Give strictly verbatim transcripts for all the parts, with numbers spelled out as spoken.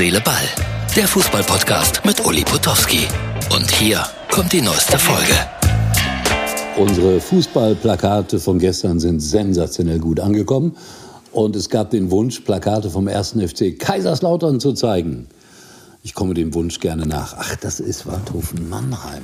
Seele, Ball. Der Fußball-Podcast mit Uli Potowski. Und hier kommt die neueste Folge. Unsere Fußballplakate von gestern sind sensationell gut angekommen. Und es gab den Wunsch, Plakate vom ersten F C Kaiserslautern zu zeigen. Ich komme dem Wunsch gerne nach. Ach, das ist Waldhofen Mannheim.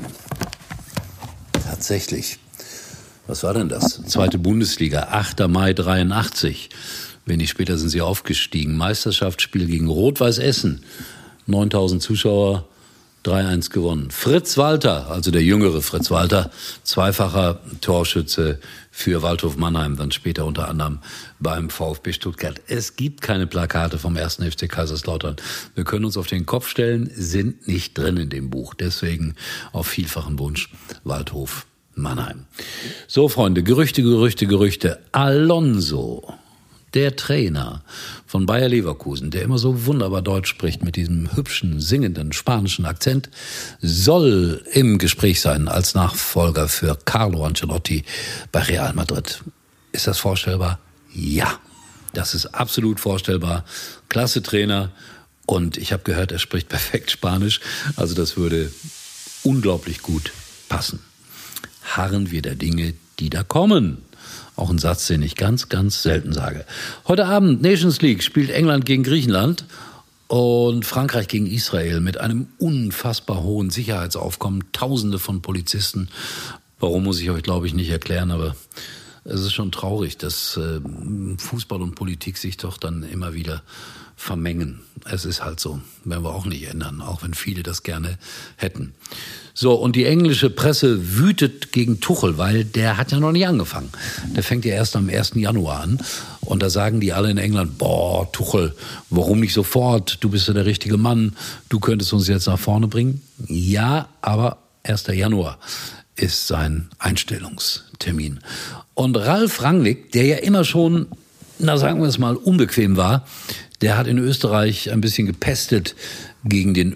Tatsächlich. Was war denn das? Zweite Bundesliga, achter Mai dreiundachtzig. Wenig später sind sie aufgestiegen. Meisterschaftsspiel gegen Rot-Weiß Essen. neuntausend Zuschauer, drei eins gewonnen. Fritz Walter, also der jüngere Fritz Walter, zweifacher Torschütze für Waldhof Mannheim, dann später unter anderem beim VfB Stuttgart. Es gibt keine Plakate vom ersten F C Kaiserslautern. Wir können uns auf den Kopf stellen, sind nicht drin in dem Buch. Deswegen auf vielfachen Wunsch Waldhof Mannheim. So, Freunde, Gerüchte, Gerüchte, Gerüchte. Alonso, der Trainer von Bayer Leverkusen, der immer so wunderbar Deutsch spricht mit diesem hübschen, singenden spanischen Akzent, soll im Gespräch sein als Nachfolger für Carlo Ancelotti bei Real Madrid. Ist das vorstellbar? Ja, das ist absolut vorstellbar. Klasse Trainer und ich habe gehört, er spricht perfekt Spanisch, also das würde unglaublich gut passen. Harren wir der Dinge, die da kommen. Auch ein Satz, den ich ganz, ganz selten sage. Heute Abend Nations League spielt England gegen Griechenland und Frankreich gegen Israel mit einem unfassbar hohen Sicherheitsaufkommen. Tausende von Polizisten. Warum, muss ich euch, glaube ich, nicht erklären, aber es ist schon traurig, dass äh, Fußball und Politik sich doch dann immer wieder vermengen. Es ist halt so, werden wir auch nicht ändern, auch wenn viele das gerne hätten. So, und die englische Presse wütet gegen Tuchel, weil der hat ja noch nicht angefangen. Der fängt ja erst am ersten Januar an. Und da sagen die alle in England, boah, Tuchel, warum nicht sofort? Du bist ja der richtige Mann, du könntest uns jetzt nach vorne bringen. Ja, aber erster Januar ist sein Einstellungstermin. Und Ralf Rangnick, der ja immer schon, na sagen wir es mal, unbequem war, der hat in Österreich ein bisschen gepestet gegen den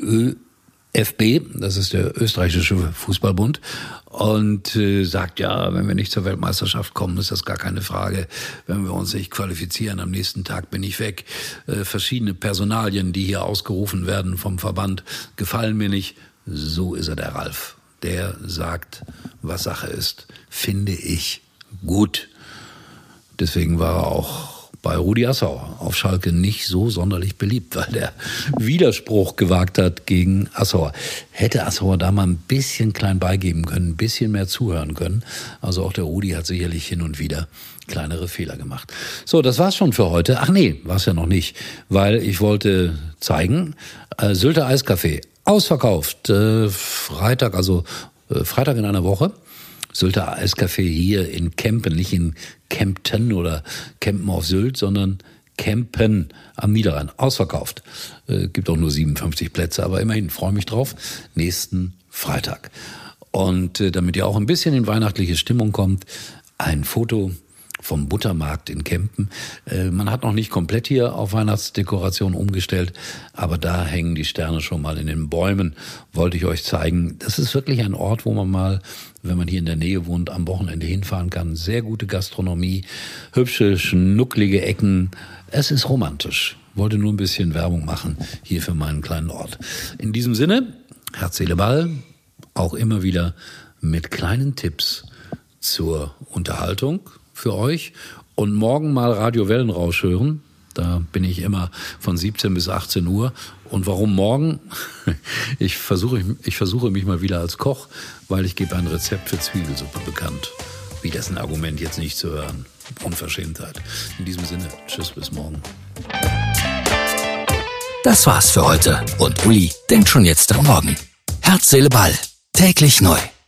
ÖFB, das ist der österreichische Fußballbund, und äh, sagt, ja, wenn wir nicht zur Weltmeisterschaft kommen, ist das gar keine Frage. Wenn wir uns nicht qualifizieren, am nächsten Tag bin ich weg. Äh, verschiedene Personalien, die hier ausgerufen werden vom Verband, gefallen mir nicht. So ist er, der Ralf. Der sagt, was Sache ist, finde ich gut. Deswegen war er auch bei Rudi Assauer auf Schalke nicht so sonderlich beliebt, weil der Widerspruch gewagt hat gegen Assauer. Hätte Assauer da mal ein bisschen klein beigeben können, ein bisschen mehr zuhören können. Also auch der Rudi hat sicherlich hin und wieder kleinere Fehler gemacht. So, das war's schon für heute. Ach nee, war's ja noch nicht, weil ich wollte zeigen, äh, Sylter Eiscafé, ausverkauft, äh, Freitag, also äh, Freitag in einer Woche. Sylter Eiscafé hier in Kempen, nicht in Kempten oder Kempen auf Sylt, sondern Kempen am Niederrhein. Ausverkauft. Äh, gibt auch nur siebenundfünfzig Plätze, aber immerhin, freue mich drauf. Nächsten Freitag. Und äh, damit ihr auch ein bisschen in weihnachtliche Stimmung kommt, ein Foto vom Buttermarkt in Kempen. Äh, man hat noch nicht komplett hier auf Weihnachtsdekoration umgestellt, aber da hängen die Sterne schon mal in den Bäumen. Wollte ich euch zeigen. Das ist wirklich ein Ort, wo man mal, wenn man hier in der Nähe wohnt, am Wochenende hinfahren kann. Sehr gute Gastronomie, hübsche, schnucklige Ecken. Es ist romantisch. Wollte nur ein bisschen Werbung machen hier für meinen kleinen Ort. In diesem Sinne, Herz, Seele, Ball, auch immer wieder mit kleinen Tipps zur Unterhaltung für euch und morgen mal Radio Wellenrausch hören. Da bin ich immer von siebzehn bis achtzehn Uhr. Und warum morgen? Ich versuche, ich versuche mich mal wieder als Koch, weil ich gebe ein Rezept für Zwiebelsuppe bekannt. Wie das ein Argument jetzt nicht zu hören. Unverschämtheit. In diesem Sinne, tschüss, bis morgen. Das war's für heute. Und Uli denkt schon jetzt am Morgen. Herz, Seele, Ball. Täglich neu.